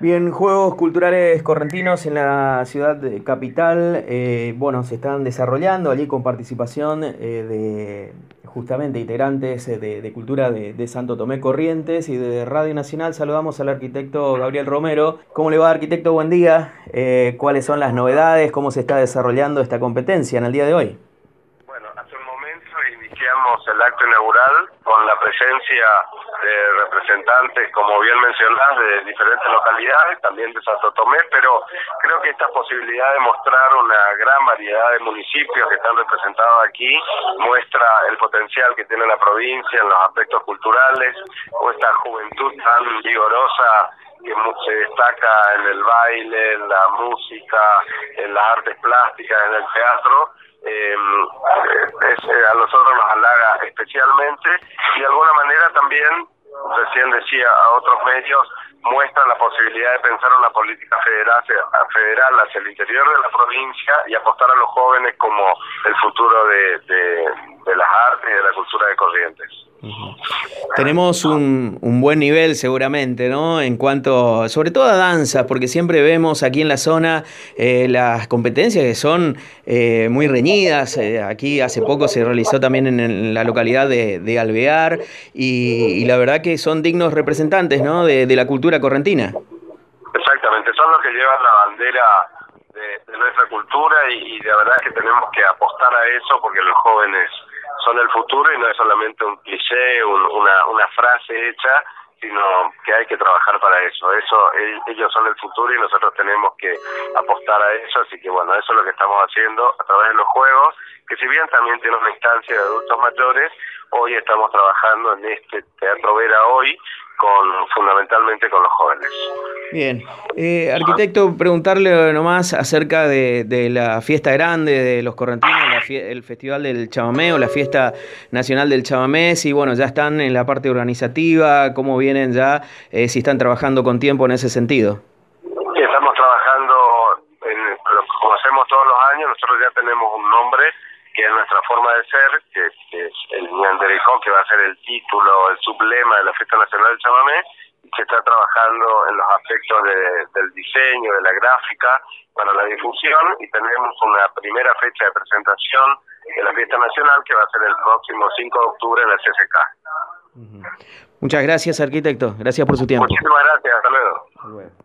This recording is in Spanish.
Bien, Juegos Culturales Correntinos en la ciudad capital, bueno, se están desarrollando allí con participación de justamente integrantes de Cultura de Santo Tomé Corrientes y de Radio Nacional. Saludamos al arquitecto Gabriel Romero. ¿Cómo le va, arquitecto? Buen día. ¿Cuáles son las novedades? ¿Cómo se está desarrollando esta competencia en el día de hoy? Bueno, hace un momento iniciamos el acto inaugural con la presencia de representantes, como bien mencionás, de diferentes localidades, también de Santo Tomé, pero creo que esta posibilidad de mostrar una gran variedad de municipios que están representados aquí muestra el potencial que tiene la provincia en los aspectos culturales, o esta juventud tan vigorosa que se destaca en el baile, en la música, en las artes plásticas, en el teatro. A nosotros nos halaga especialmente y de alguna manera también, recién decía a otros medios, muestra la posibilidad de pensar una política federal hacia el interior de la provincia y apostar a los jóvenes como el futuro de las artes y de la cultura de Corrientes. Tenemos un buen nivel seguramente, ¿no? En cuanto, sobre todo a danzas, porque siempre vemos aquí en la zona las competencias que son muy reñidas. Aquí hace poco se realizó también en la localidad de Alvear y la verdad que son dignos representantes, ¿no? de la cultura correntina. Exactamente, son los que llevan la bandera de nuestra cultura y de verdad que tenemos que apostar a eso porque los jóvenes son el futuro y no es solamente un cliché, una frase hecha, sino que hay que trabajar para eso. Ellos son el futuro y nosotros tenemos que apostar a eso, así que bueno, eso es lo que estamos haciendo a través de los juegos, que si bien también tiene una instancia de adultos mayores, hoy estamos trabajando en este Teatro Vera hoy, fundamentalmente con los jóvenes. Bien, arquitecto, preguntarle nomás acerca de la fiesta grande de los correntinos, el Festival del Chamamé o la Fiesta Nacional del Chamamé, si bueno, ya están en la parte organizativa, cómo vienen ya, si están trabajando con tiempo en ese sentido. Sí, estamos trabajando, como hacemos todos los años, nosotros ya tenemos un nombre, que es nuestra forma de ser, que es el Ñanderecó, que va a ser el título, el sublema de la Fiesta Nacional del Chamamé, y se está trabajando en los aspectos del diseño, de la gráfica, para la difusión, y tenemos una primera fecha de presentación de la Fiesta Nacional, que va a ser el próximo 5 de octubre en el CCK. Muchas gracias, arquitecto. Gracias por su tiempo. Muchísimas gracias. Hasta luego.